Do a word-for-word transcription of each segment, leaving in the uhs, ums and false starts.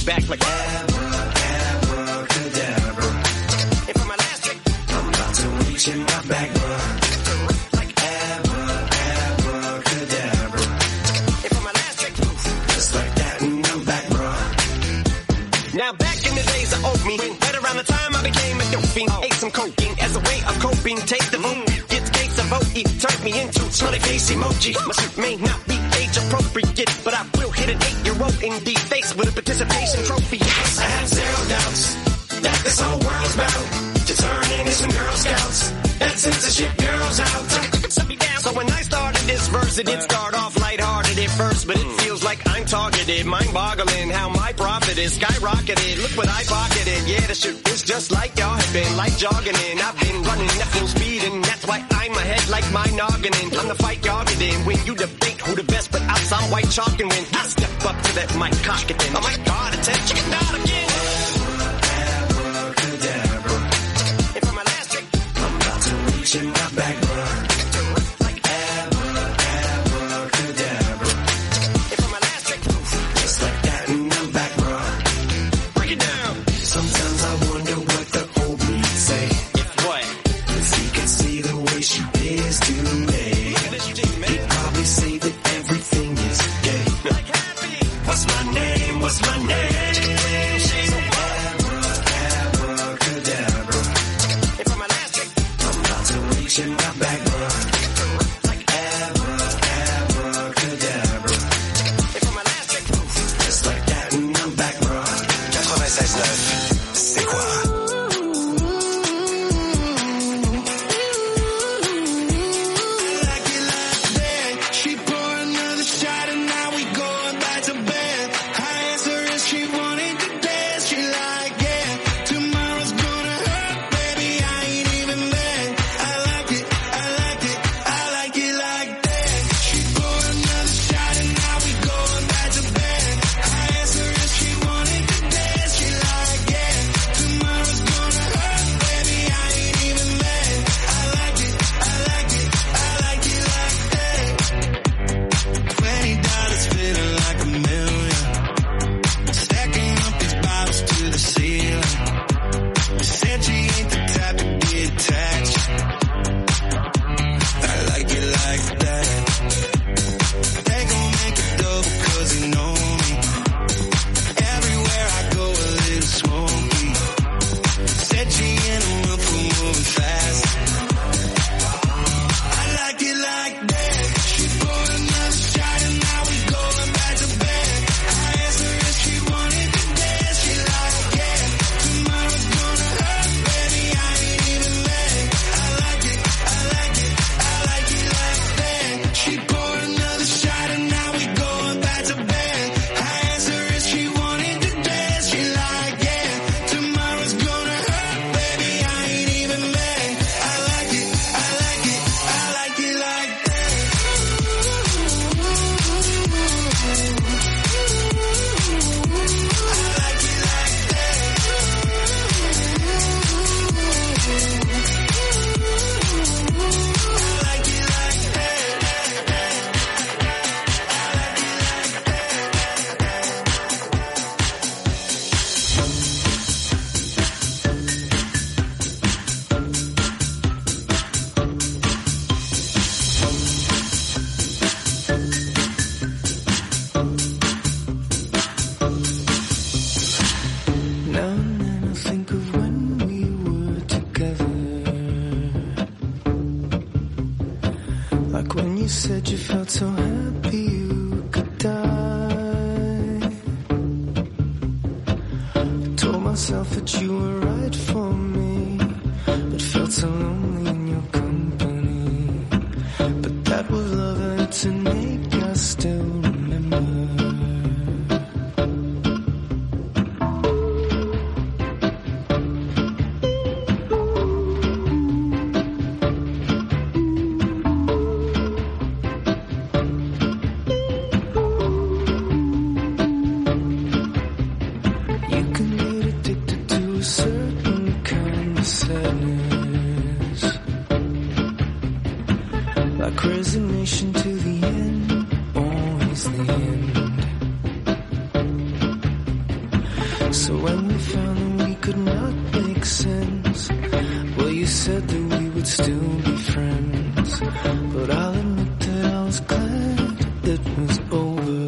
back like abracadabra. And for my last trick, I'm about to reach in my back, bruh. Like abra, abracadabra. And for my last trick, just like that, and I'm back, bruh. Now back in the days of old me, right around the time I became a dope fiend, ate some cocaine as a way of coping. Take the vote, get the case of vote, it turned me into smiley face emoji. My suit may not be age appropriate, but I will hit an eight-year-old in the face with a participation trophy. Yes, I have zero doubts that this whole world's about to turn into some Girl Scouts and censorship girls out. So when I started this verse, it did start off lighthearted at first, but it feels like I'm targeted, mind-boggling how my profit is skyrocketed. Look what I pocketed. Yeah, the shit is just like y'all have been, like jogging in. I've been running at full speed, and that's why I'm ahead like my noggin. I'm the fight y'all get in when you debate who the best, but out some white chalk, and when I step up to that mic, cock it in. Oh my God, it's a chicken out again. Abracadabra. And for my last trick, I'm about to reach in my back, bruh. What's my name? Abracadabra. And for my last trick, I'm about to reach in my back, bruh. Like abra, abracadabra. And for my last trick, just like that, and I'm back, bruh. ninety-six neuf, c'est quoi? So when we found that we could not make sense, well, you said that we would still be friends. But I'll admit that I was glad it was over.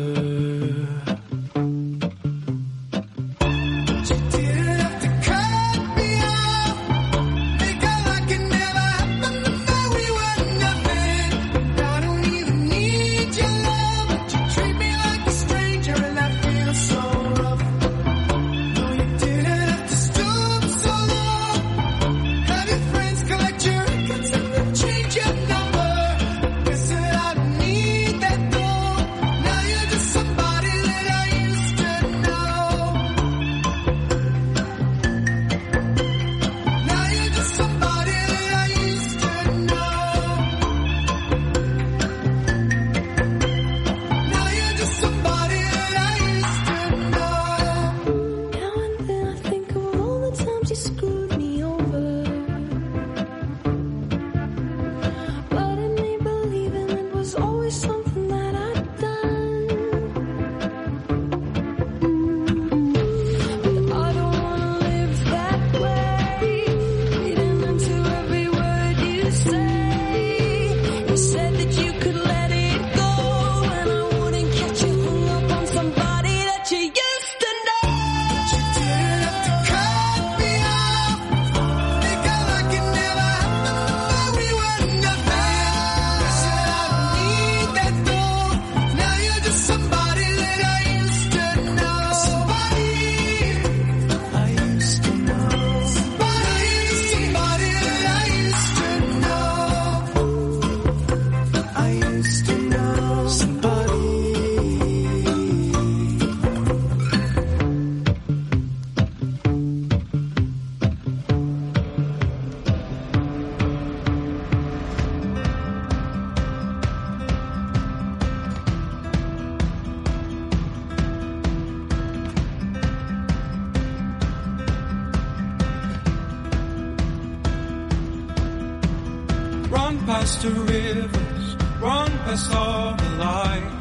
past the rivers, run past all the light.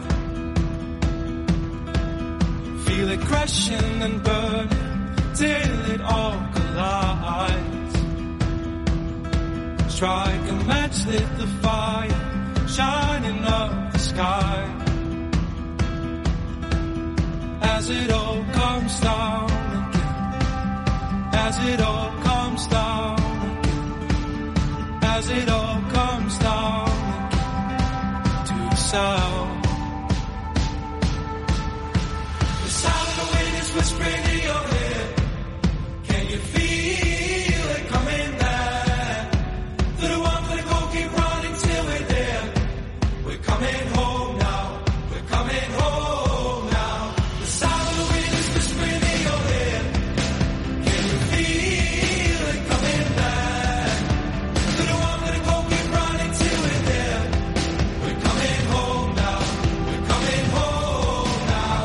Feel it crashing and burning till it all collides. Strike a match, lit the fire, shining up the sky. As it all comes down again, as it all comes down again, as it all comes down again to the sound. The sound of the wind is whispering in your ear. Can you feel it coming back? Through the one for the goal, keep running till we're there. We're coming home now, we're coming home now. The sound of the wind is whispering in your ear. Can you feel it coming back? Through the one for the goal, keep running till we're there. We're coming home now, we're coming home now.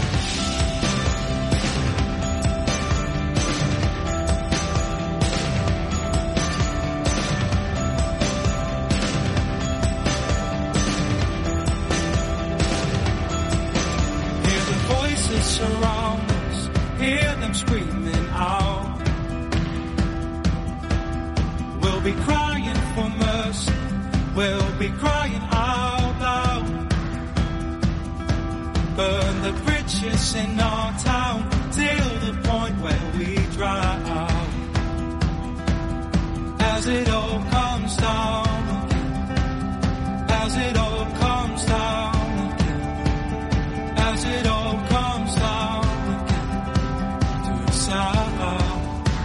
Hear the voices surround us, hear them screaming out. We'll be crying for mercy, we'll be crying out loud. Burn the bridges in our town till the point where we drown. As it all comes down again, as it all comes down again, as it all comes down again to the sound.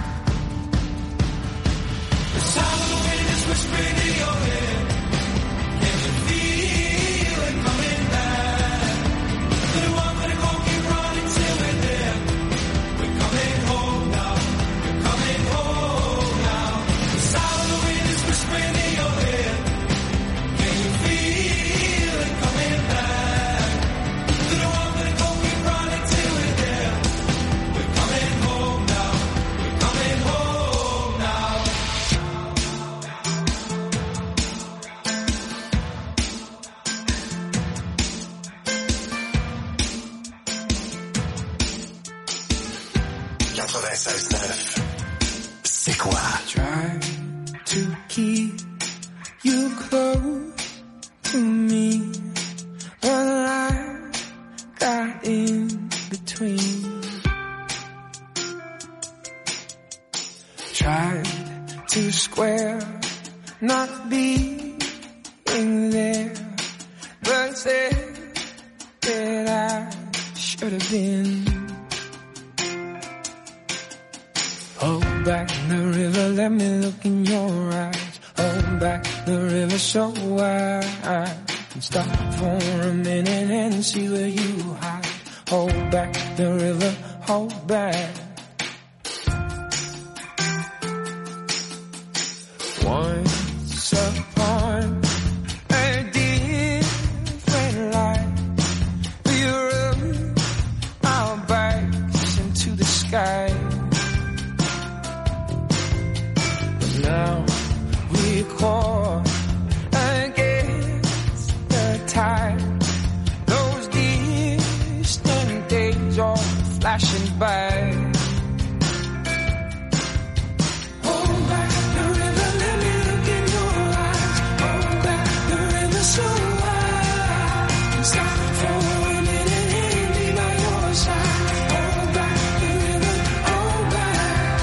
The sound of the wind is whispering in your ear. Can you feel it coming back? To the one for the goal, keep running till we're there. quatre-vingt-seize neuf. C'est quoi? Try to keep you close to me, but I got in between. Tried to square, not being there, but said that I should have been. Hold back the river, let me look in your eyes. Hold back the river so I can stop for a minute and see where you hide. Hold back the river, hold back. Once upon a different life, we rode our bikes into the sky. Now we caught against the tide. Those distant days are flashing by. Hold back the river, let me look in your eyes. Hold back the river so I can stop for a minute and be by your side. Hold back the river, hold back.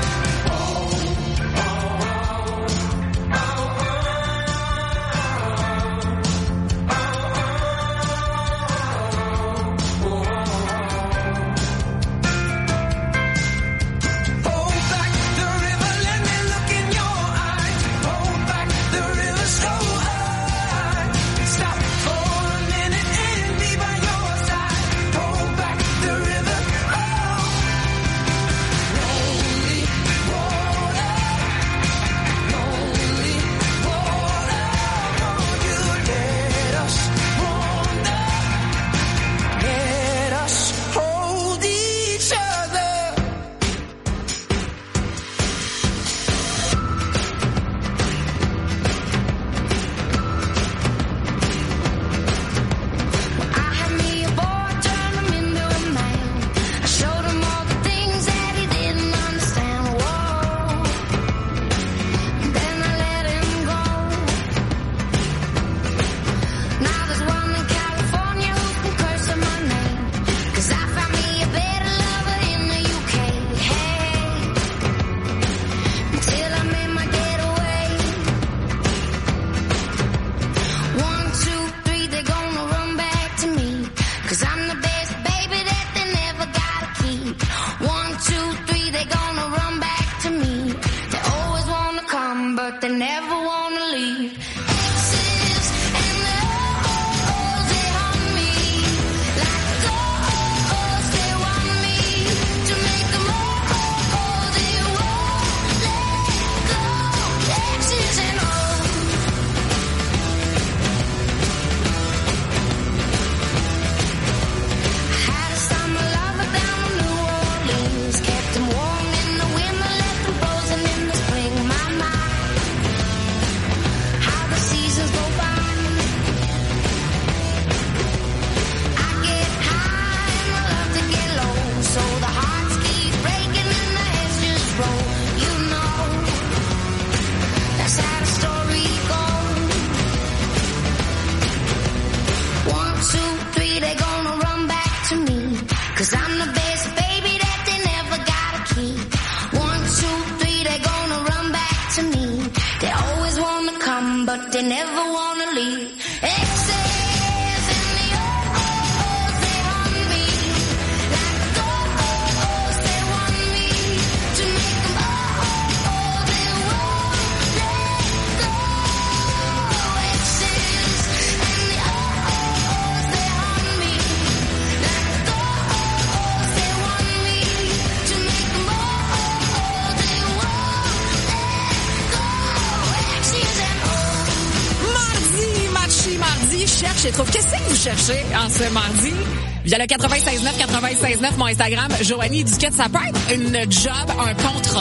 Je trouve. Qu'est-ce que vous cherchez en ce mardi? Via le quatre-vingt-seize neuf, quatre-vingt-seize neuf, mon Instagram, Joanie Duquette, ça peut être une job, un contrat.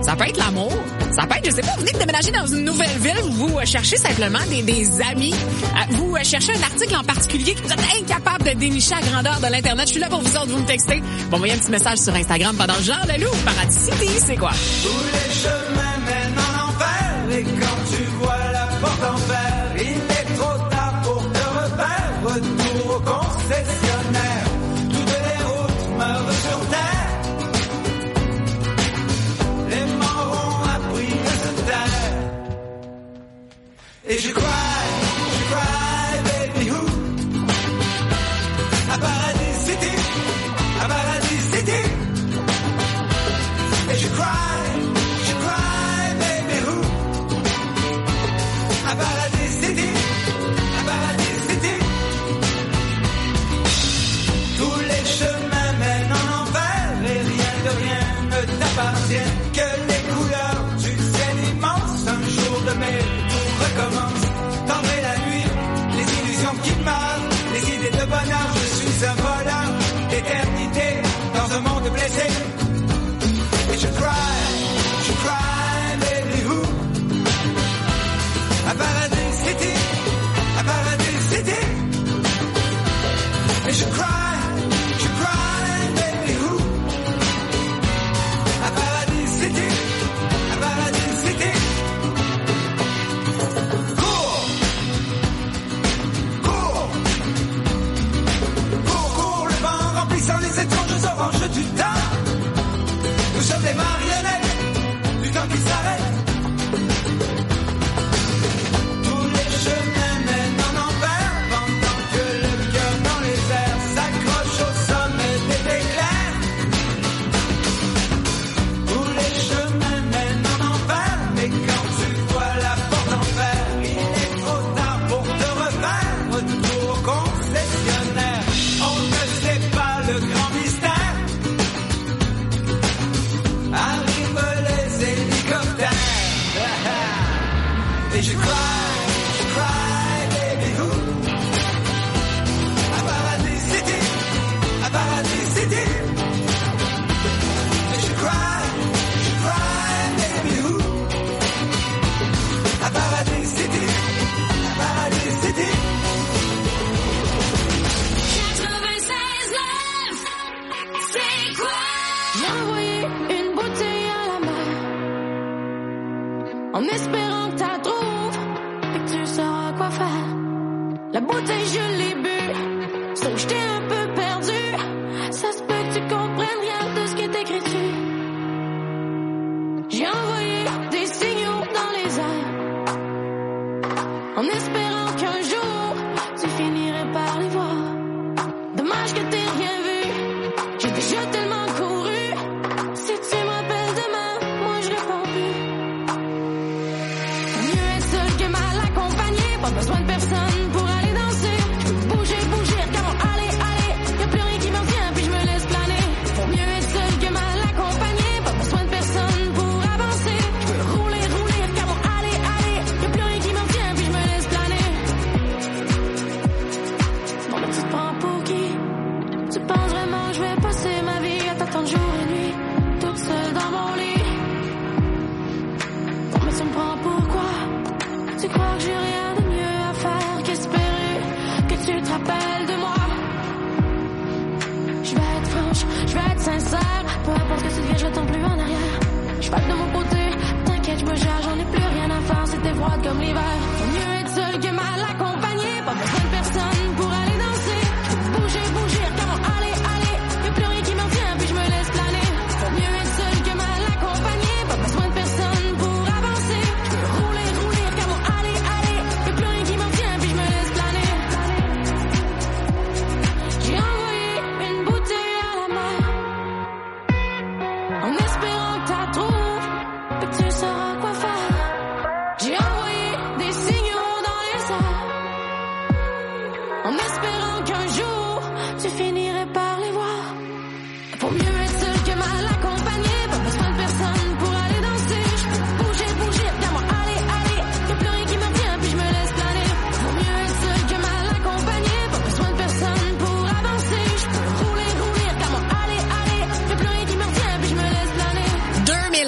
Ça peut être l'amour. Ça peut être, je sais pas, vous venez de déménager dans une nouvelle ville, vous euh, cherchez simplement des, des amis. Euh, vous euh, cherchez un article en particulier que vous êtes incapable de dénicher à grandeur de l'Internet. Je suis là pour vous autres, vous me textez. Bon, envoyez un petit message sur Instagram pendant Jean Leloup, Paradis City, c'est quoi? Tous les chemins mènent en enfer, et quand tu vois la porte en fer, il est trop tard pour te refaire. Retour au concessionnaire, toutes les routes meurent sur terre. Les morts ont appris de se taire. Et je cry, je cry, baby who? À Paradis City, à Paradis City. Et je cry, je cry, baby who? À Paradis City, à Paradis City. Tous les chemins mènent en enfer et rien de rien ne t'appartient. Que les couleurs du ciel immense, un jour de mai, tout recommence. Tendre la nuit, les illusions qui meurent, les idées de bonheur, je suis un voleur d'éternité dans un monde blessé. Et je cry, je cry, baby who? À Paradis City, à Paradis City. Et je cry, je cry, baby who? À Paradis City, à Paradis City. Cours, cours, cours, cours, le vent remplissant les étranges oranges du temps. Nous sommes des marionnettes du temps qui s'arrête. Tous les chemins mènent en enfer, pendant que le cœur dans les airs s'accroche au sommet des éclairs. Tous les chemins mènent en enfer, mais quand tu vois la porte en fer, il est trop tard pour te refaire. Retour au concessionnaire, on ne sait pas le grand mystère. Arrivent les hélicoptères. Et je cry, je cry, baby who? À Paradis City, à Paradis City. Et je cry, je cry, baby who? À Paradis City, à Paradis City. quatre-vingt-seize neuf, c'est quoi? J'ai envoyé une bouteille à la mer, en espérant que t'as trouves et que tu sauras quoi faire. La bouteille je l'ai bu, sauf que j'étais un peu perdu. Ça se peut que tu comprennes rien de ce qui est écrit dessus. J'ai envoyé des signaux dans les airs, en espérant qu'un jour tu finirais par les voir. Dommage que t'aies rien vu, j'ai déjà tellement couru. Si tu me rappelles demain, moi je réponds plus. Mieux être seul que mal accompagné, pas besoin de personne pour aller danser. Je peux bouger, bouger, regarde-moi, allez, allez. Y'a plus rien qui m'en vient, puis je me laisse planer. Faut mieux être seul que mal accompagné, pas besoin de personne pour avancer. Je peux rouler, rouler, regarde-moi, allez, allez. Y'a plus rien qui m'en vient, puis je me laisse planer. Bon, mais tu te prends pour qui? Tu penses vraiment que je vais passer ma vie à t'attendre jour et nuit, toute seule dans mon lit? Bon, mais tu me prends pour quoi? Tu crois que j'ai rien de mieux à faire qu'espérer que tu te rappelles de moi? Je vais être franche, je vais être sincère, peu importe ce que tu deviens, je t'en plus en arrière. Je vais de mon côté, t'inquiète, je me gère, j'en ai plus rien à faire, c'était froid comme l'hiver. Faut mieux être seul que mal accompagné, pas besoin de personne pour aller danser. Je peux bouger, bouger, regarde-moi, allez, allez. Y'a plus rien qui m'en vient, puis je me laisse planer. Faut mieux être seul que mal accompagné, pas besoin de personne pour avancer. Je peux rouler, rouler, regarde-moi, allez, allez. Y'a plus rien qui m'en vient, puis je me laisse planer. J'ai envoyé une bouteille à la mer, en espérant que t'as trouves et que tu sauras quoi faire. J'ai envoyé des signaux dans les airs, en espérant qu'un jour tu finirais par les voir. Faut mieux être seul que mal accompagné, pas besoin de personne pour aller danser. Je peux bouger, bouger, regarde-moi, allez, allez. Y'a plus rien qui me vient, puis je me laisse planer. Faut mieux être seul que mal accompagné, pas besoin de personne pour avancer. Je peux rouler, rouler, regarde-moi, allez, allez. Y'a plus rien qui me vient, puis je me laisse planer.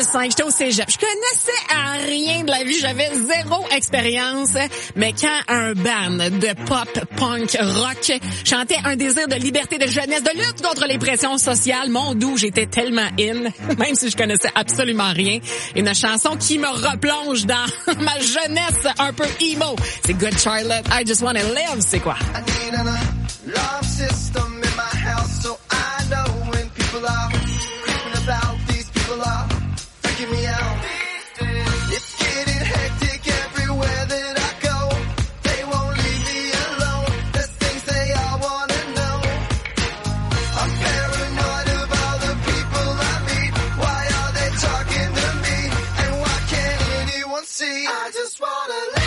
cinq, j'étais au cégep. Je connaissais à rien de la vie, j'avais zéro expérience. Mais quand un band de pop, punk, rock chantait un désir de liberté, de jeunesse, de lutte contre les pressions sociales, mon doux, j'étais tellement in, même si je connaissais absolument rien. Une chanson qui me replonge dans ma jeunesse un peu emo. C'est Good Charlotte, I Just Wanna Live, c'est quoi? I need a love system in my house so I know when people are creeping about, these people are freaking me out. It's getting hectic everywhere that I go. They won't leave me alone. There's things they all wanna know. I'm paranoid of all the people I meet. Why are they talking to me? And why can't anyone see? I just wanna live.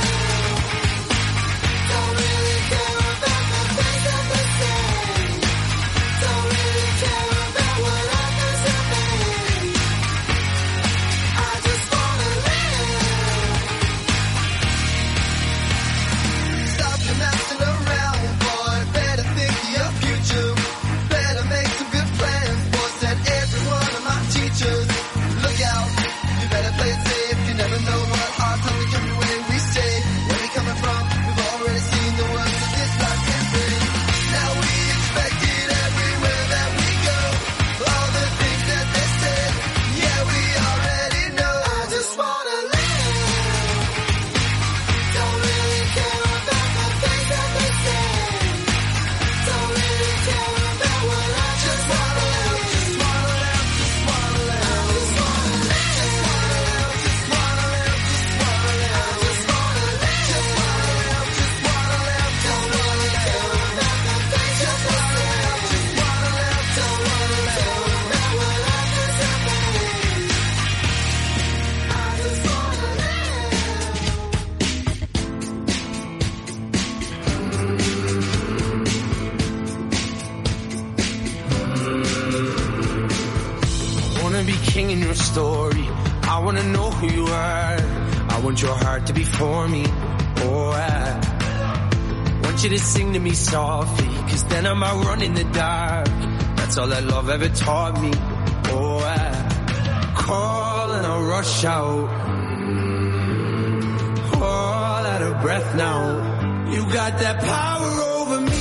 Story. I wanna know who you are. I want your heart to be for me. Oh, I want you to sing to me softly, cause then I'm out running the dark. That's all that love ever taught me. Oh, I call and I rush out. All out of breath now. You got that power over me.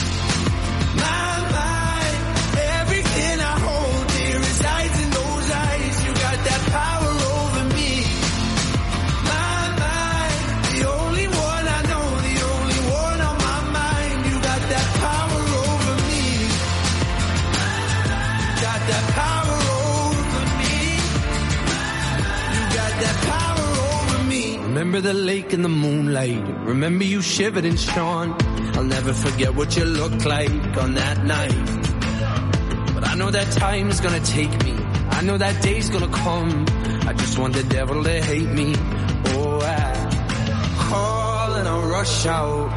Remember the lake in the moonlight. Remember you shivered and shone. I'll never forget what you looked like on that night. But I know that time's gonna take me. I know that day's gonna come. I just want the devil to hate me. Oh, I call and I rush out.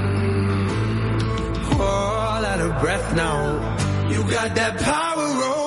All out of breath now. You got that power over.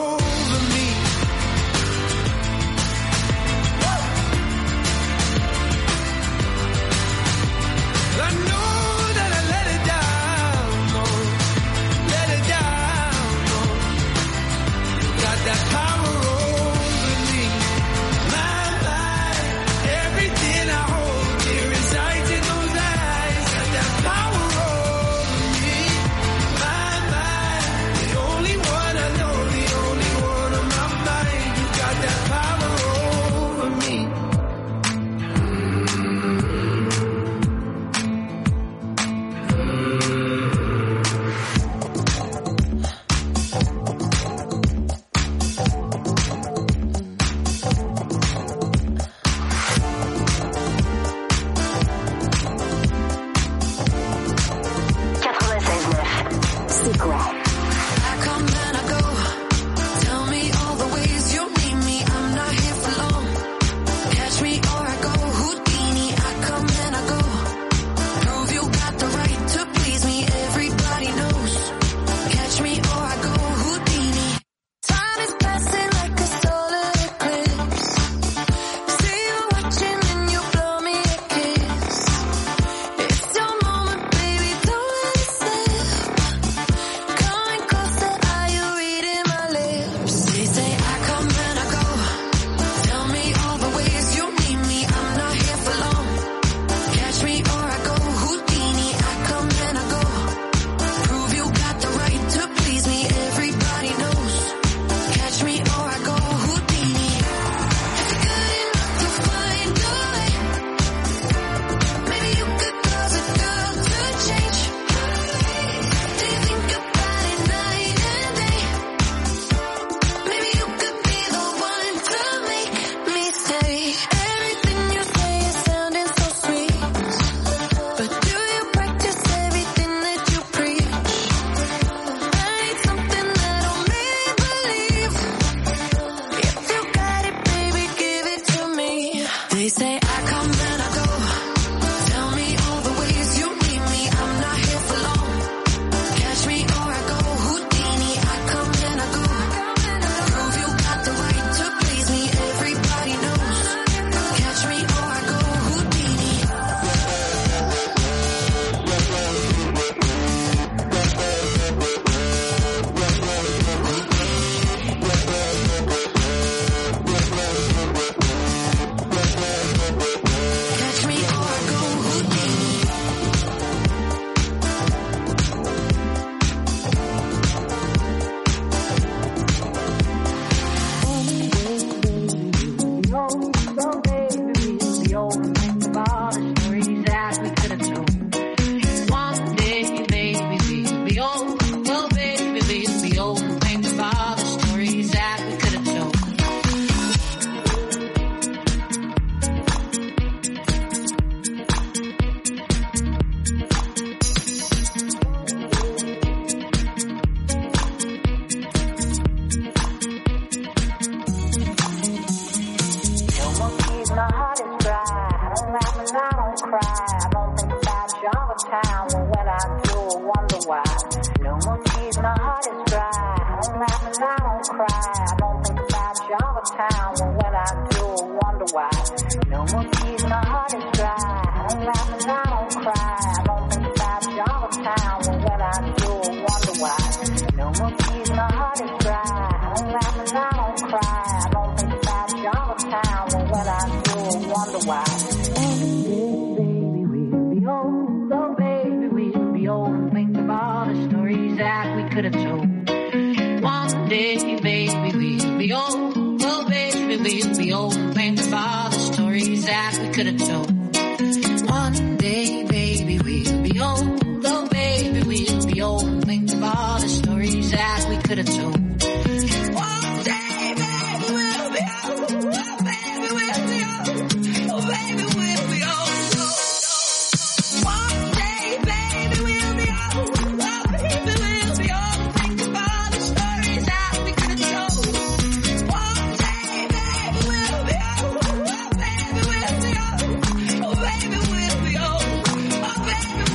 be old and think of all the stories that we could have told. One day, baby, we'll be old. Oh, baby, we'll be old and think of all the stories that we could have told. One day, baby, we'll be old. Oh, baby, we'll be old. Oh, baby, we'll be old. One day, baby, we'll be old. Oh, baby, we'll be old. Think of all the stories that we could have told. One day, baby, we'll be old. Oh, baby, we'll be old. Oh, baby, we'll be old. Oh, baby, we'll be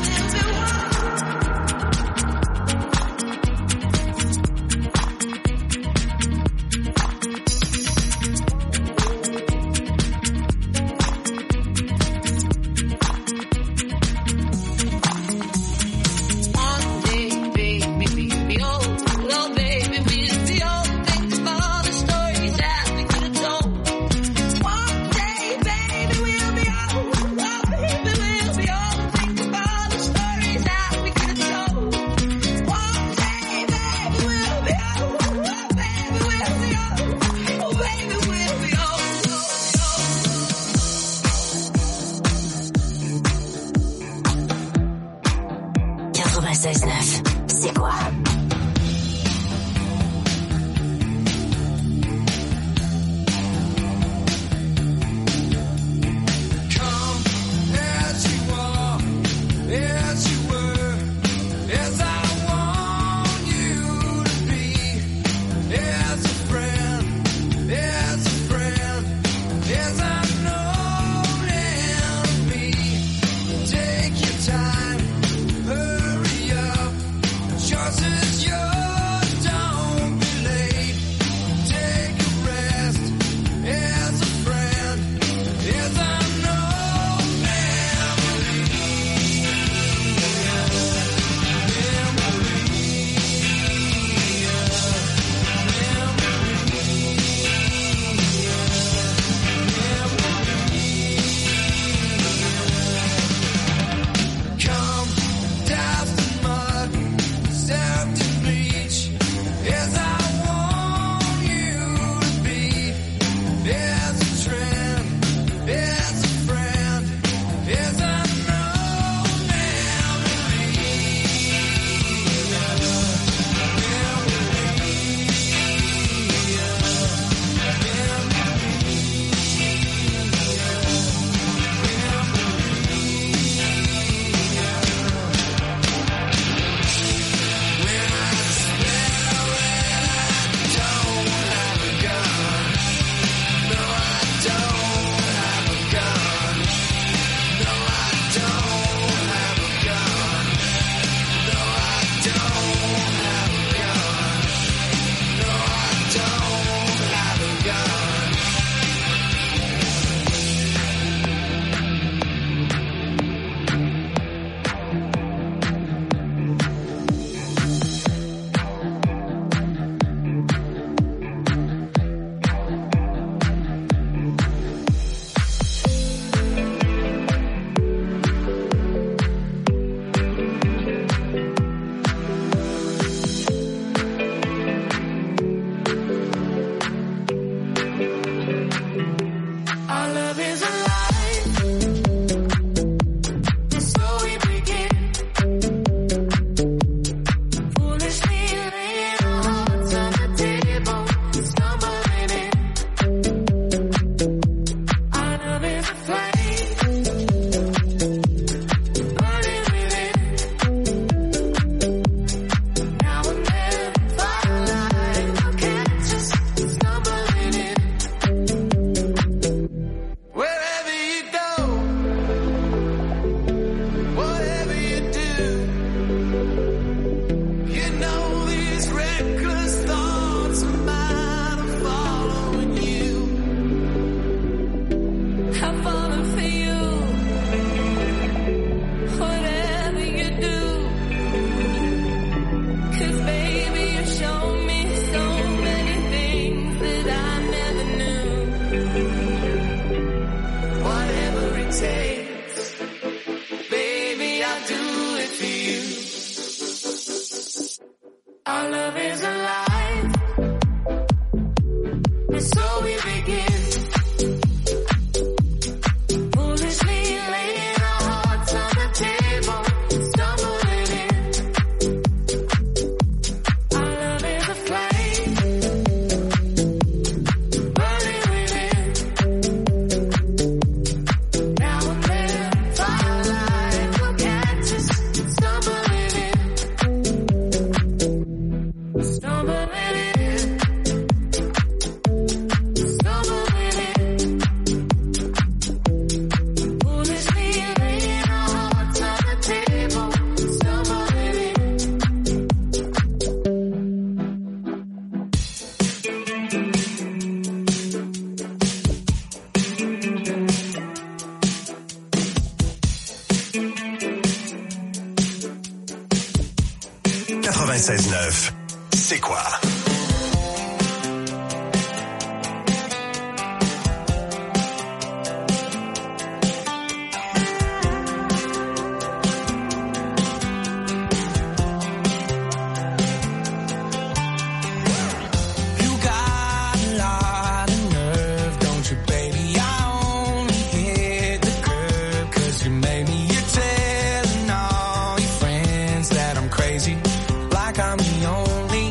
One day, baby, we'll be old. Oh, baby, we'll be old. Think of all the stories that we could have told. One day, baby, we'll be old. Oh, baby, we'll be old. Think of all the stories that we could have told. One day, baby, we'll be old. Oh, baby, we'll be old. Oh, baby, we'll be old. quatre-vingt-seize neuf, c'est quoi? Come as you are, as you were, as I want you to be, as a friend, as a friend, as I've known and me. Take your time, hurry up, choice is yours, don't be late. Take a rest, as a friend, as I know memory, come dust and mud, soaked in bleach, as I want you to be, as a trend, as a friend, as I know memory, quatre-vingt-seize neuf, c'est quoi? Like I'm the only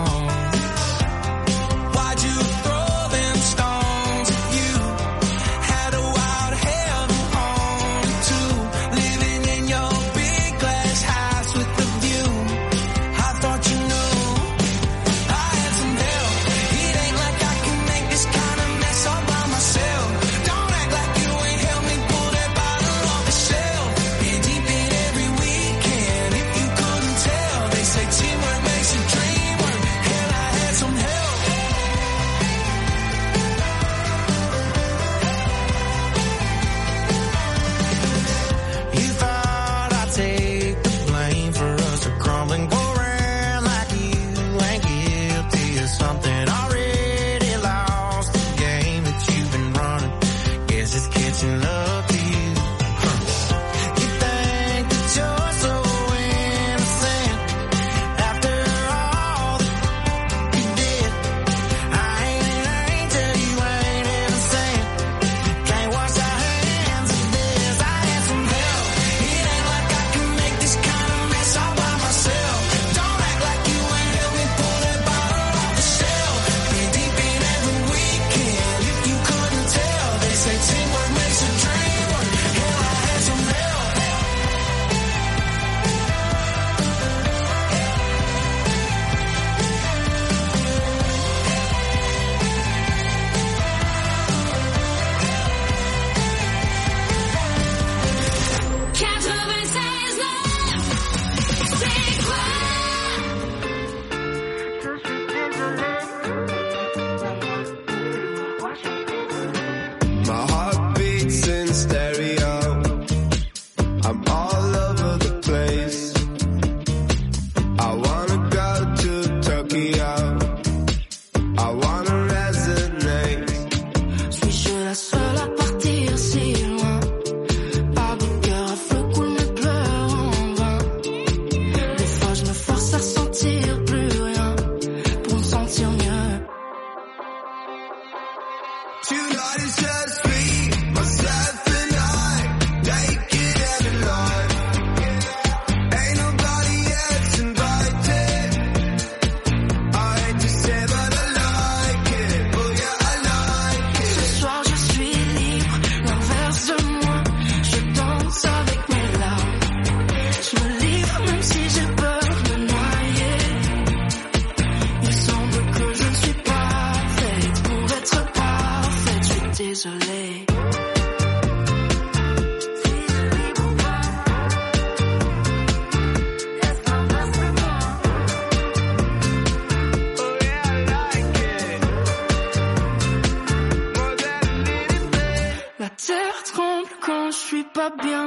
pas bien.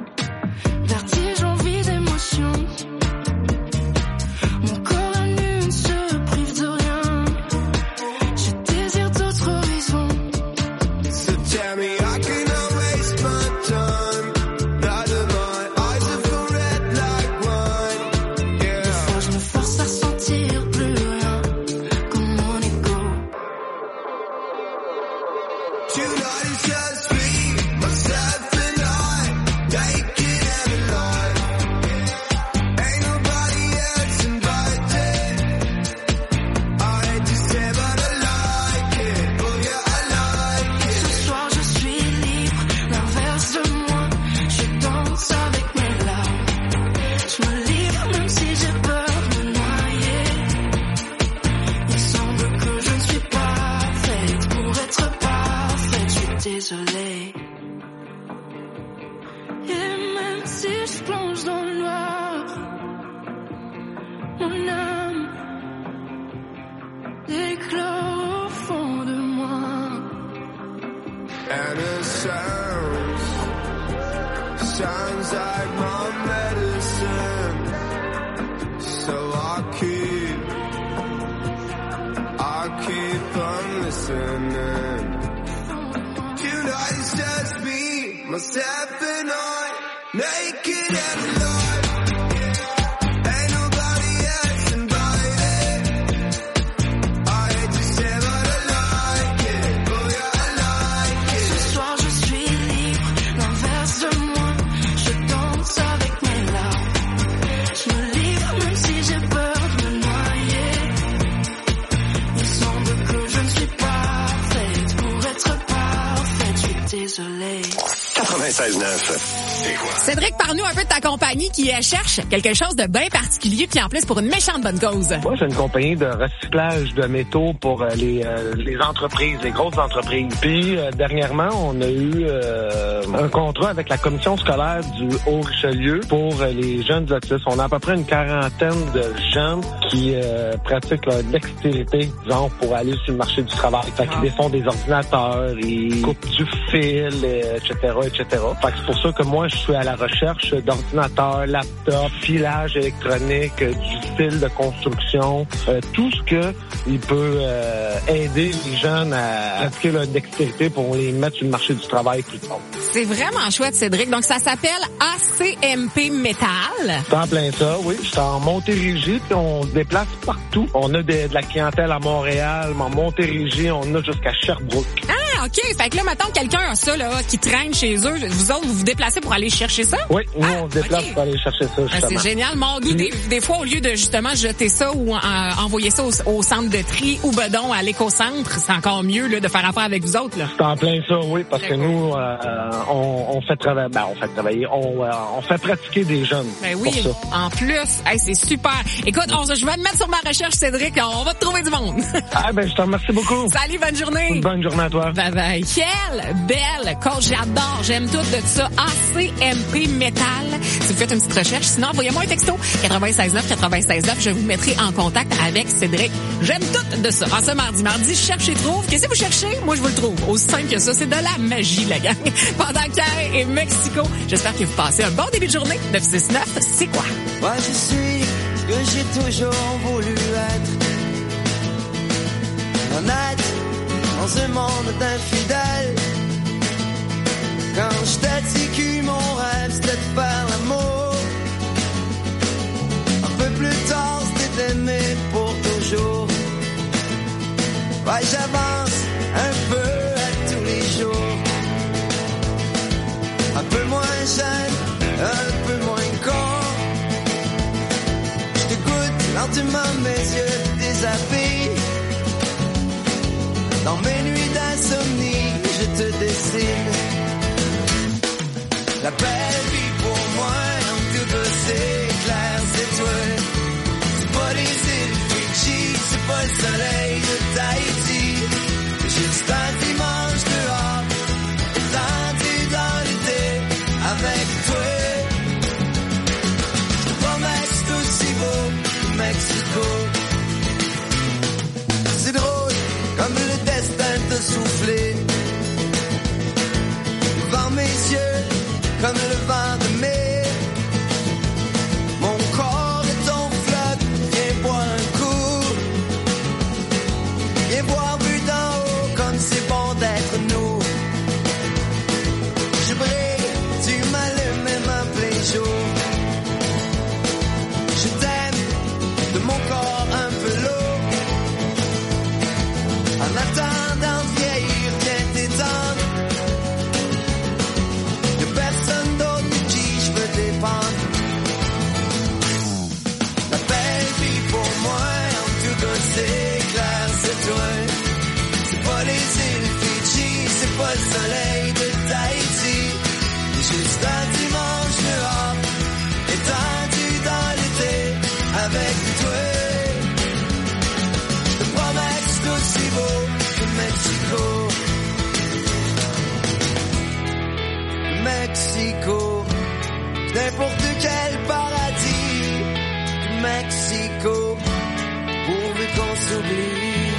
Vertige, envie d'émotion. Mon corps à nu ne se prive de rien. Je désire d'autres horizons. So tell me I cannot waste my time. Neither my eyes are for red like wine. Yeah. Des fois je me force à ressentir plus rien. Comme mon ego. Tonight is just me, myself and I. Naked and alive. Ain't nobody else invited. I hate to say but I like it. Oh yeah, I like it. Ce soir je suis libre, l'inverse de moi. Je danse avec mes larmes. Je me livre même si j'ai peur de me noyer. Il semble que je ne suis pas faite pour être parfaite. Je suis désolée. Et même si je plonge dans le noir, mon âme éclore au fond de moi. And it sounds, sounds like my medicine. So I listening. You know it's just me, myself and I, naked and alive. Ain't nobody else invited. I hate to say but I like it. Oh yeah, I like it. Ce soir je suis libre, l'inverse de moi. Je danse avec mes larmes. Je me livre même si j'ai peur de me noyer. Il semble que je ne suis pas faite pour être parfaite. Je suis désolée. quatre-vingt-seize neuf. C'est quoi? Cédric, parle-nous un peu de ta compagnie qui euh, cherche quelque chose de bien particulier puis en plus pour une méchante bonne cause. Moi, j'ai une compagnie de recyclage de métaux pour euh, les, euh, les entreprises, les grosses entreprises. Puis, euh, dernièrement, on a eu euh, un contrat avec la commission scolaire du Haut-Richelieu pour euh, les jeunes autistes. On a à peu près une quarantaine de jeunes qui euh, pratiquent leur dextérité, genre, pour aller sur le marché du travail. Fait qu'ils défont des ordinateurs, ils coupent du fil, euh, et cetera, et cetera. Fait que c'est pour ça que moi, je suis à la recherche d'ordinateurs, laptops, filage électronique, euh, du fil de construction, euh, tout ce que il peut euh, aider les jeunes à pratiquer leur dextérité pour les mettre sur le marché du travail plus tard. C'est vraiment chouette, Cédric. Donc, ça s'appelle A C M P Metal. C'est en plein ça, oui. Je suis en Montérégie, puis on se déplace partout. On a de, de la clientèle à Montréal, mais en Montérégie, on a jusqu'à Sherbrooke. Ah, OK. Fait que là, mettons, quelqu'un a ça, là, qui traîne chez eux. Vous autres, vous vous déplacez pour aller chercher ça? Oui, nous, Ah, on se déplace OK. pour aller chercher ça, Ah, justement. c'est génial. Mandou, des, des fois, au lieu de justement jeter ça ou euh, envoyer ça au, au centre de tri ou bedon à l'éco-centre, c'est encore mieux là, de faire affaire avec vous autres. Là. C'est en plein ça, oui, parce que D'accord. nous, euh, on, on fait travailler, ben, on fait travailler, on, euh, on fait pratiquer des jeunes. Ben oui, pour ça. en plus, hey, c'est super. Écoute, on, je vais te mettre sur ma recherche, Cédric. On va te trouver du monde. Ah ben, je te remercie beaucoup. Salut, bonne journée. Bonne journée à toi. Bye bye. Quelle belle coach, j'adore, j'aime tout de ça. A C M P Metal. Si vous faites une petite recherche, sinon envoyez-moi un texto quatre-vingt-seize neuf quatre-vingt-seize neuf. Je vous mettrai en contact avec Cédric. J'aime tout de ça. En ce mardi, mardi, je cherche et trouve. Qu'est-ce que vous cherchez? Moi, je vous le trouve. Aussi simple que ça, c'est de la magie, la gang. Pendant Caen et Mexico, j'espère que vous passez un bon début de journée. neuf six neuf, c'est quoi? Moi je suis ce que j'ai toujours voulu être. Honnête dans un monde d'infidèles. Quand je t'ai dit que mon rêve c'était de faire l'amour. Un peu plus tard c'était d'aimer pour toujours. Ouais, j'avance un peu à tous les jours. Un peu moins jeune, un peu moins con. Je te goûte lentement, mes yeux déshabillent. Dans mes nuits d'insomnie, je te dessine. La belle vie pour moi, en tout cas c'est clair, c'est toi. C'est pas les îles Fidji, c'est pas le soleil de Tahiti. Juste un dimanche dehors, étendu dans l'été, avec toi. Je te promets que c'est aussi beau que Mexico. C'est drôle, comme le destin te soufflé. Devant mes yeux, comme le vent de mai. Mon corps est ton flotte, viens boire un coup. Viens boire vue d'en haut, comme c'est bon d'être nous. Je brille, tu m'allumes même en plein jour. Je t'aime, de mon corps un peu lourd. En attendant de vieillir, viens t'étendre. Y'a personne d'autre de qui je veux dépendre. La belle vie pour moi, en tout cas c'est clair, c'est toi. C'est pas les îles Fidji, c'est pas le soleil de Tahiti. Juste un dimanche dehors, étendu dans l'été, avec toi. Je te promets que c'est aussi beau que Mexico. Mexico, n'importe quel paradis. Mexico, pourvu qu'on s'oublie.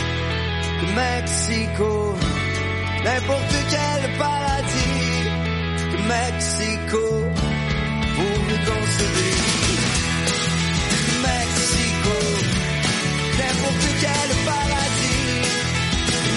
Mexico, n'importe quel paradis. Mexico, pourvu qu'on s'oublie. Mexico, n'importe quel paradis.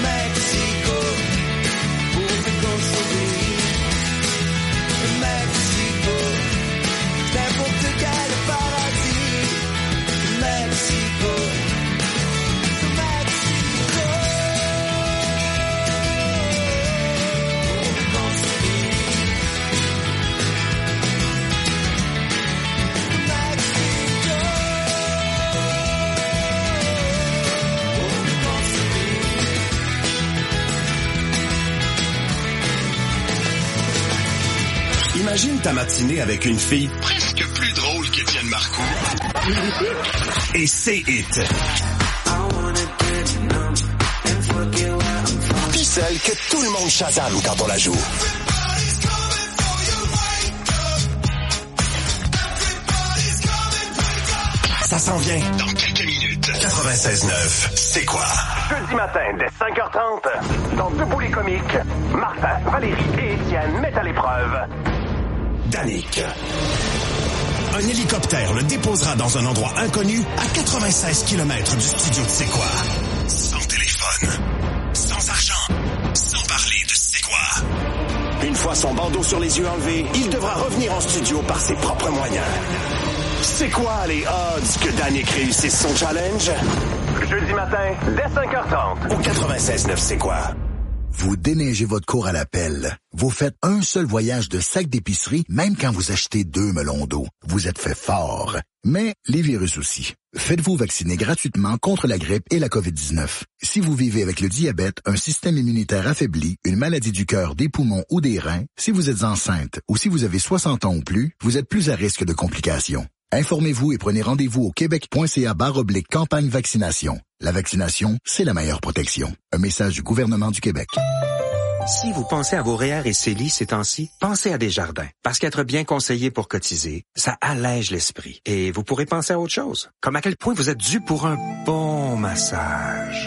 Imagine ta matinée avec une fille presque plus drôle qu'Étienne Marcoux. Et c'est Hit. Puis celle que tout le monde chasame quand on la joue. Ça s'en vient dans quelques minutes. quatre-vingt-seize neuf, c'est quoi? Jeudi matin, dès cinq heures trente, dans Debout les comiques, Martin, Valérie et Étienne mettent à l'épreuve Danick. Un hélicoptère le déposera dans un endroit inconnu à quatre-vingt-seize kilomètres du studio de C'est quoi? Sans téléphone, sans argent, sans parler de C'est quoi? Une fois son bandeau sur les yeux enlevé, il devra revenir en studio par ses propres moyens. C'est quoi les odds que Danick réussisse son challenge? Jeudi matin, dès cinq heures trente. Au quatre-vingt-seize neuf, c'est quoi? Vous déneigez votre cour à la pelle. Vous faites un seul voyage de sac d'épicerie, même quand vous achetez deux melons d'eau. Vous êtes fait fort. Mais les virus aussi. Faites-vous vacciner gratuitement contre la grippe et la covid dix-neuf. Si vous vivez avec le diabète, un système immunitaire affaibli, une maladie du cœur, des poumons ou des reins, si vous êtes enceinte ou si vous avez soixante ans ou plus, vous êtes plus à risque de complications. Informez-vous et prenez rendez-vous au québec.ca barre oblique campagne vaccination. La vaccination, c'est la meilleure protection. Un message du gouvernement du Québec. Si vous pensez à vos R E E R et C E L I ces temps-ci, pensez à Desjardins. Parce qu'être bien conseillé pour cotiser, ça allège l'esprit. Et vous pourrez penser à autre chose. Comme à quel point vous êtes dû pour un bon massage.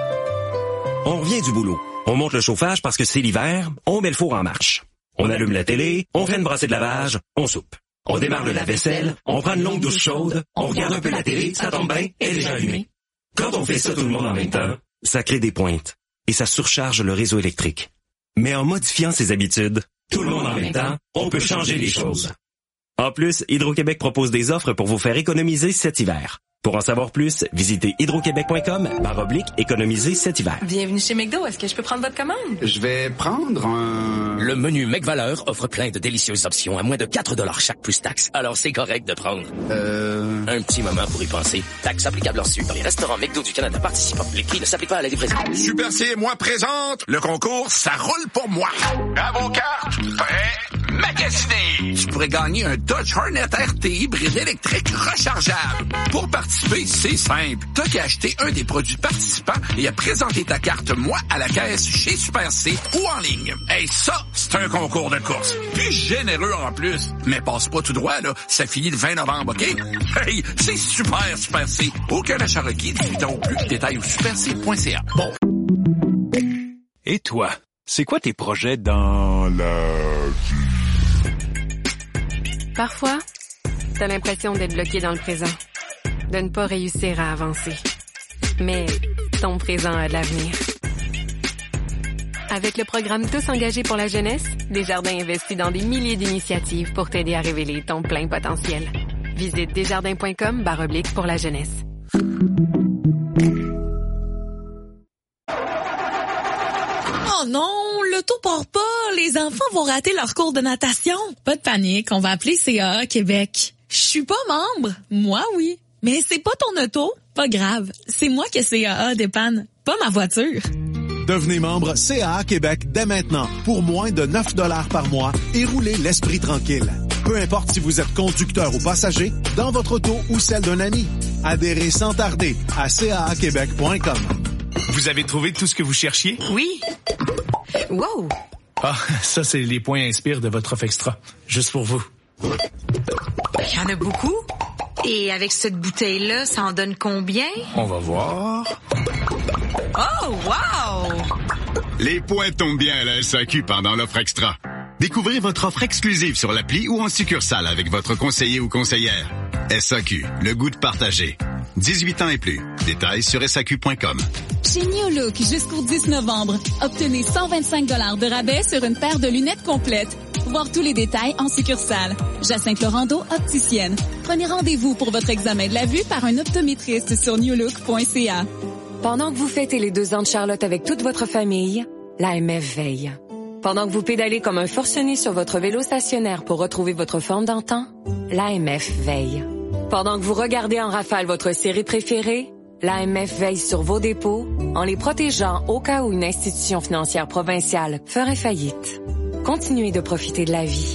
On revient du boulot. On monte le chauffage parce que c'est l'hiver, on met le four en marche. On allume la télé, on fait une brassée de lavage, on soupe. On démarre le lave-vaisselle, on prend une longue douche chaude, on regarde un peu la télé, ça tombe bien, elle est déjà allumée. Quand on fait ça tout le monde en même temps, ça crée des pointes et ça surcharge le réseau électrique. Mais en modifiant ses habitudes, tout le monde en même temps, on peut changer les choses. En plus, Hydro-Québec propose des offres pour vous faire économiser cet hiver. Pour en savoir plus, visitez hydroquebec.com barre oblique économiser cet hiver. Bienvenue chez McDo. Est-ce que je peux prendre votre commande? Je vais prendre un... Le menu McValeur offre plein de délicieuses options à moins de quatre dollars chaque plus taxes. Alors c'est correct de prendre. Euh... Un petit moment pour y penser. Taxes applicables ensuite dans les restaurants McDo du Canada participants. Les prix ne s'appliquent pas à la livraison. Super C et moi présente le concours Ça roule pour moi. À vos cartes, prêts, magasinés. Tu pourrais gagner un Dodge Hornet R T hybride électrique rechargeable. Pour participer, c'est simple. T'as qu'à acheter un des produits participants et à présenter ta carte Moi à la caisse chez Super C ou en ligne. Hey, ça, c'est un concours de course. Puis généreux en plus. Mais passe pas tout droit, là. Ça finit le vingt novembre, OK? Hey, c'est super, Super C. Aucun achat requis, dix-huit ans ou plus. Détails au super c point c a. Bon. Et toi, c'est quoi tes projets dans la vie? Parfois, t'as l'impression d'être bloqué dans le présent, de ne pas réussir à avancer. Mais ton présent a de l'avenir. Avec le programme Tous engagés pour la jeunesse, Desjardins investit dans des milliers d'initiatives pour t'aider à révéler ton plein potentiel. Visite desjardins.com barre oblique pour la jeunesse. Oh non, l'auto part pas. Les enfants vont rater leur cours de natation. Pas de panique, on va appeler C A A Québec. Je suis pas membre. Moi, oui. Mais c'est pas ton auto. Pas grave. C'est moi que C A A dépanne, pas ma voiture. Devenez membre C A A Québec dès maintenant pour moins de neuf dollars par mois et roulez l'esprit tranquille. Peu importe si vous êtes conducteur ou passager, dans votre auto ou celle d'un ami. Adhérez sans tarder à c a a québec point com. Vous avez trouvé tout ce que vous cherchiez? Oui. Wow! Ah, ça, c'est les points inspire de votre offre extra. Juste pour vous. Il y en a beaucoup. Et avec cette bouteille-là, ça en donne combien? On va voir. Oh, wow! Les points tombent bien à la S A Q pendant l'offre extra. Découvrez votre offre exclusive sur l'appli ou en succursale avec votre conseiller ou conseillère. S A Q, le goût de partager. dix-huit ans et plus. Détails sur s a q point com. Chez New Look, jusqu'au dix novembre, obtenez cent vingt-cinq dollars de rabais sur une paire de lunettes complètes. Voir tous les détails en succursale. Jacinthe Laurando, opticienne. Prenez rendez-vous pour votre examen de la vue par un optométriste sur new look point c a. Pendant que vous fêtez les deux ans de Charlotte avec toute votre famille, l'A M F veille. Pendant que vous pédalez comme un forcené sur votre vélo stationnaire pour retrouver votre forme d'antan, l'A M F veille. Pendant que vous regardez en rafale votre série préférée, l'A M F veille sur vos dépôts en les protégeant au cas où une institution financière provinciale ferait faillite. Continuez de profiter de la vie.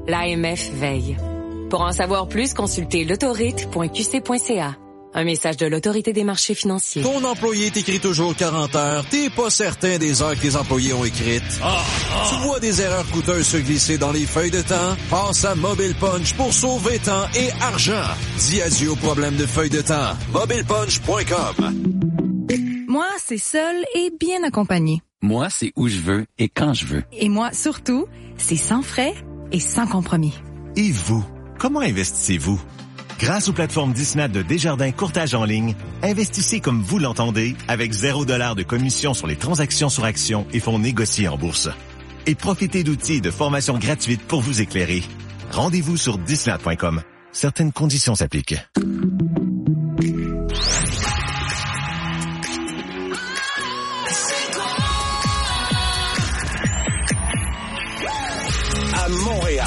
L'A M F veille. Pour en savoir plus, consultez l'autorite point q c point c a. Un message de l'Autorité des marchés financiers. Ton employé t'écrit toujours quarante heures. T'es pas certain des heures que tes employés ont écrites. Ah, ah. Tu vois des erreurs coûteuses se glisser dans les feuilles de temps? Pense à Mobile Punch pour sauver temps et argent. Dis adieu aux problèmes de feuilles de temps. mobile punch point com. Moi, c'est seul et bien accompagné. Moi, c'est où je veux et quand je veux. Et moi, surtout, c'est sans frais et sans compromis. Et vous, comment investissez-vous? Grâce aux plateformes Disney de Desjardins Courtage en ligne, investissez comme vous l'entendez avec zéro dollar de commission sur les transactions sur actions et fonds négociés en bourse. Et profitez d'outils et de formations gratuites pour vous éclairer. Rendez-vous sur disney point com. Certaines conditions s'appliquent. À Montréal.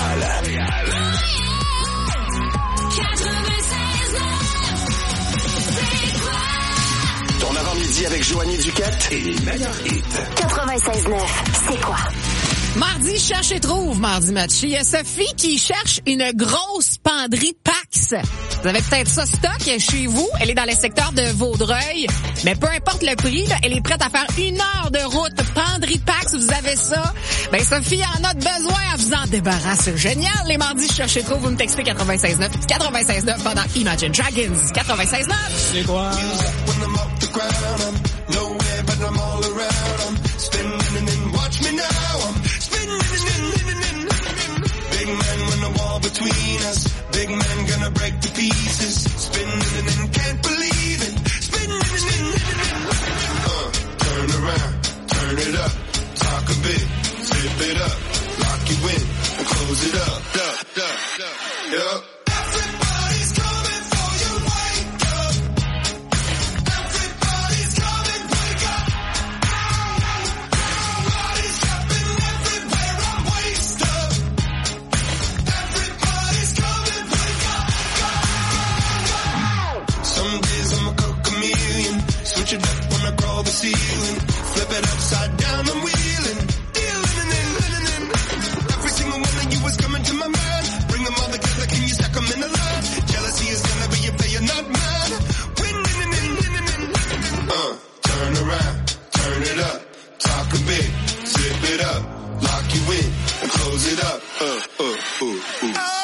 Ton avant-midi avec Joanie Duquette et les meilleurs hits. quatre-vingt-seize neuf, c'est quoi? Mardi, cherche et trouve, mardi match. Il y a Sophie qui cherche une grosse penderie Pax. Vous avez peut-être ça stock chez vous. Elle est dans le secteur de Vaudreuil. Mais peu importe le prix, là, elle est prête à faire une heure de route. Penderie Pax, vous avez ça? Ben, Sophie en a besoin, elle vous en débarrasse. Génial, les mardis, cherche et trouve. Vous me textez quatre-vingt-seize neuf. quatre-vingt-seize neuf pendant Imagine Dragons. quatre-vingt-seize neuf. C'est quoi? Between us, big man gonna break to pieces. Spinning and can't believe it. Spinning and uh, turn around, turn it up, talk a bit, zip it up, lock you in, and close it up, up, up, up, yup. Everybody's coming for you, wake up. Everybody's coming, wake up. Everybody's jumping everywhere, I'm wasted up. Some days I'm a co-chameleon. Switch it up when I crawl the ceiling. Flip it upside down, I'm wheeling. Dealing and then living in. Every single one of you is coming to my mind. Bring them all together, can you stack them in a line? Jealousy is gonna be if they are not mine. Winning and then winning and uh, turn around, turn it up. Talk a bit, zip it up. Lock you in and close it up. Uh, uh, uh, uh. Oh.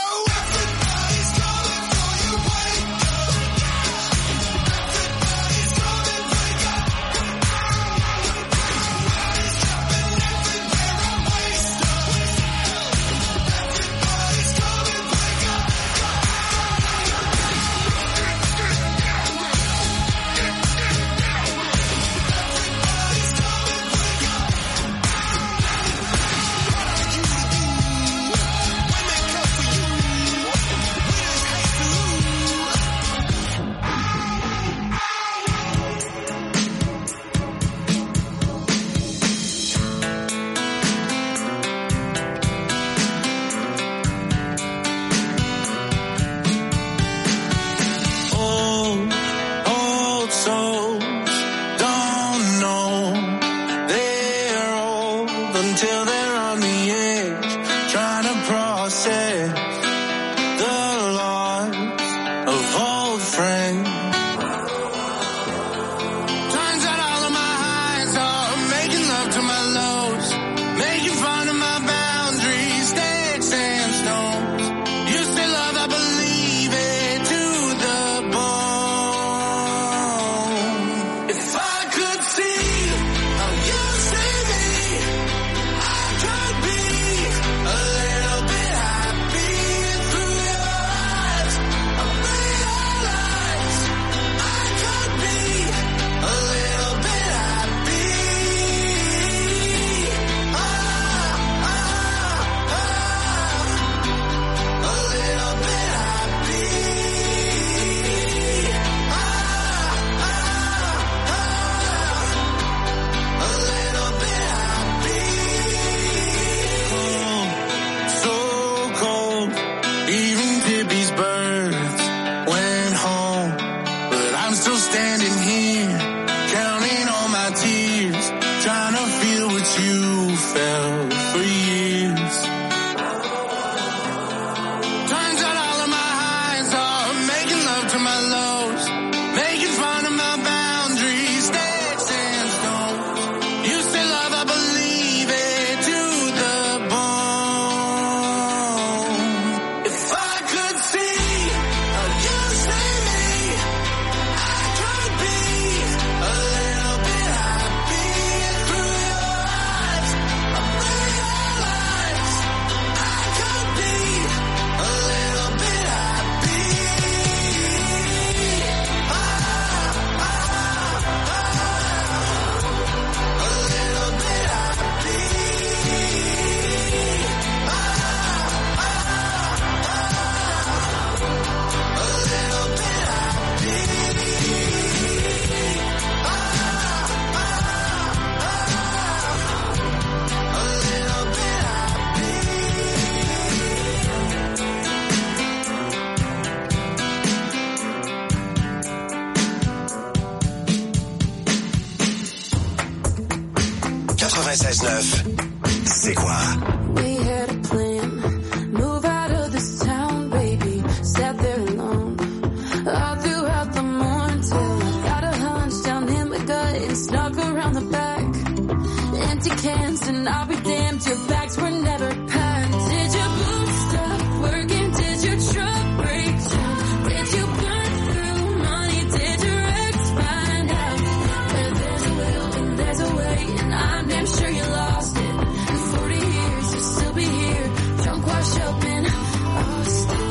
quatre-vingt-seize neuf, c'est quoi? We had a plan, move out of this town, baby, sat there alone, all throughout the morning till I got a hunch down in my gut and snuck around the back, empty cans and I'll be damned, your bags were never packed. Did your boots stop working? Did your truck break down? Did you burn through money? Did your ex find out? But there's a will and there's a way, and I'm damn sure you lost it. In forty years you'll still be here, drunk, washed up in Austin.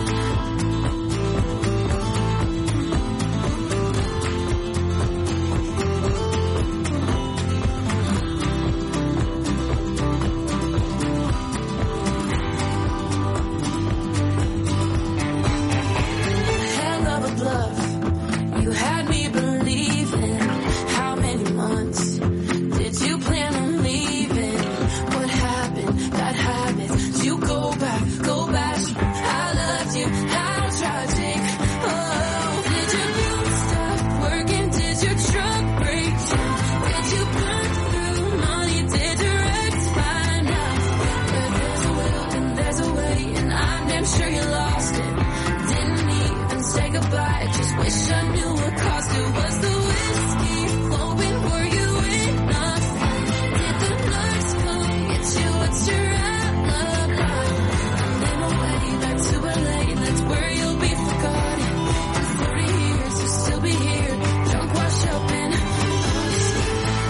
Hell of a bluff, you had me believing. How many months did you plan on leaving? What happened? Bad habits. Did you go back? Go back. I loved you. How tragic. Oh, did your boots stop working? Did your truck break down? Did you burn through money? Did your ex find out? But there's a will and there's a way, and I'm damn sure you lost it. Didn't even say goodbye. Just wish I knew what cost it. Was the whiskey flowing? Were you enough? Did the nurse come get you? What's your alibi? On my way back to L A, that's where you'll be forgotten. In forty years you'll still be here, drunk, washed up in Austin.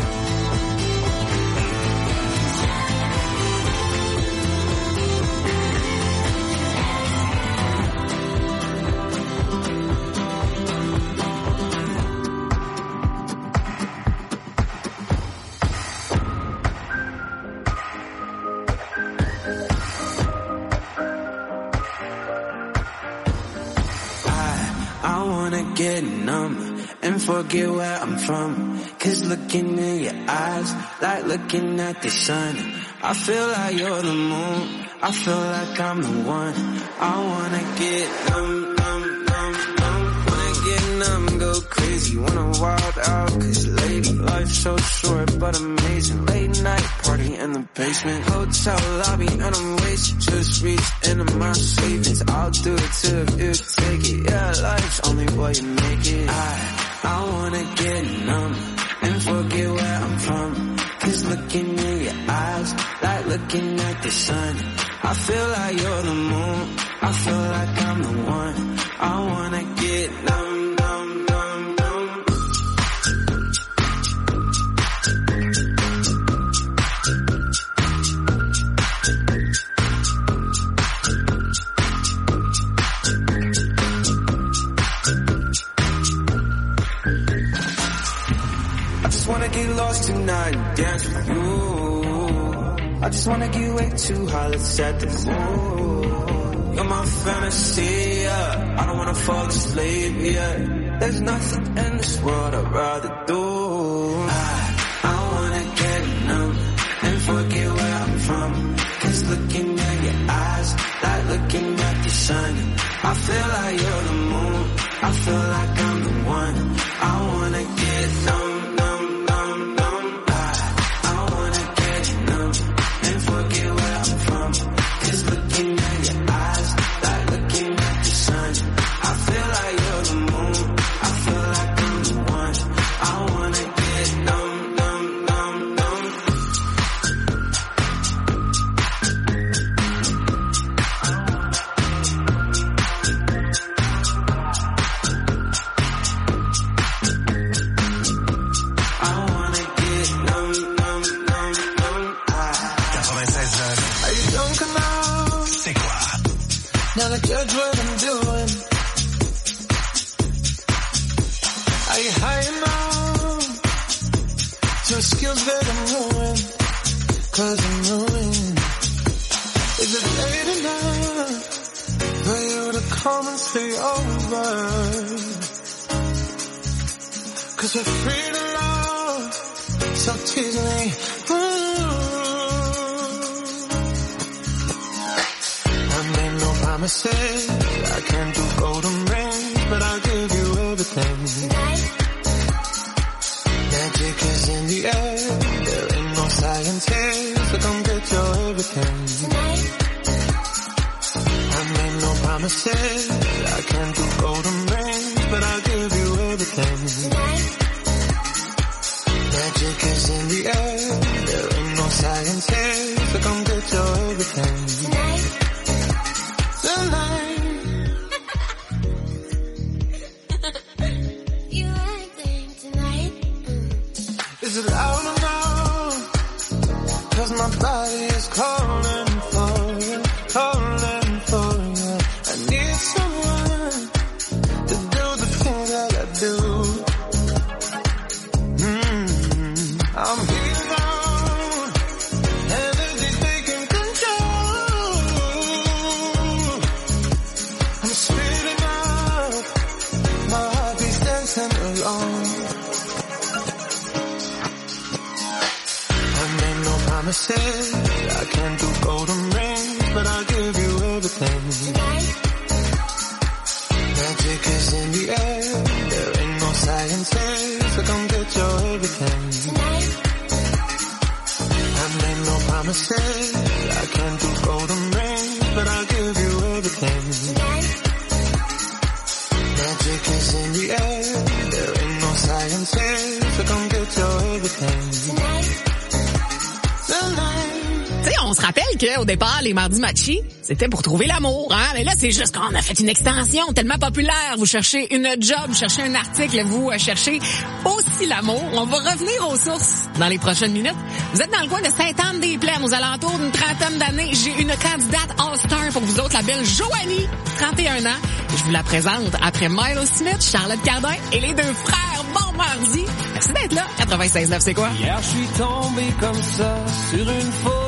I wanna get numb and forget where I'm from. Cause looking in your eyes, like looking at the sun. I feel like you're the moon, I feel like I'm the one. I wanna get numb, numb, numb, numb. Wanna get numb, go crazy, wanna wild out. Cause lady, life's so short but amazing. Late night party in the basement, hotel lobby and I'm wasted. Just reach into my savings, I'll do it too if you take it. Yeah, life's only what you make it. I, I wanna get numb and forget where I'm from. Cause looking in your eyes, like looking at the sun. I feel like you're the moon, I feel like I'm the one. I wanna get numb, numb, numb, numb. I just wanna get lost tonight and dance with you. I just wanna get way too high, let's set the mood. You're my fantasy, yeah. I don't wanna fall asleep, yeah. There's nothing in this world I'd rather do. I, I wanna get numb and forget where I'm from. Cause looking in your eyes, like looking at the sun. I feel like you're the moon, I feel like I'm the one. I wanna get numb, numb, numb, numb. I, I wanna get numb and forget where I'm from. Cause looking in your eyes, like looking at the sun. I feel like you're the moon, I feel like I'm the one. I wanna get numb, numb, numb, numb. I wanna get numb, numb, numb, numb. quatre-vingt-seize neuf, Are you drunk enough c'est quoi? now to judge what I'm doing? Are you high enough to excuse that I'm ruined? Cause I'm ruined. Is it late enough for you to come and stay over? Cause we're free to love so easily. I made no promises, I can't do golden rings, but I'll give you everything. Magic is in the air, there ain't no side scientist, so come get your everything. Tonight. I made no promises, I can't do golden rings, but I'll give you everything. Tonight. Magic is in the air, there ain't no science here, so come get your everything. Tonight. Tonight. You acting tonight. Is it loud enough? Cause my body is calling for you, calling for you. I need someone to do the things that I do. Mm-hmm. I'm here now, energy taking control. I'm speeding up, my heart beats dancing along. I made no promises, I can't do golden rings, but I'll give you everything. Tonight. Magic is in the air, there ain't no science here, so come get your everything. Tonight. I made no promises, I can't do golden rings, but I'll give you everything. Tonight. Magic is in the air, there ain't no science here, so come get your everything. Tonight. Tu sais, on se rappelle qu'au départ, les mardis matchis, c'était pour trouver l'amour, hein? Mais là, c'est juste qu'on a fait une extension tellement populaire. Vous cherchez une job, vous cherchez un article, vous cherchez aussi l'amour. On va revenir aux sources dans les prochaines minutes. Vous êtes dans le coin de Sainte-Anne-des-Plaines, aux alentours d'une trentaine d'années. J'ai une candidate All-Star pour vous autres, la belle Joanie, trente et un ans. Je vous la présente après Milo Smith, Charlotte Cardin et les deux frères. Bon mardi. Merci d'être là. quatre-vingt-seize neuf, c'est quoi? Hier, je suis tombé comme ça sur une faute.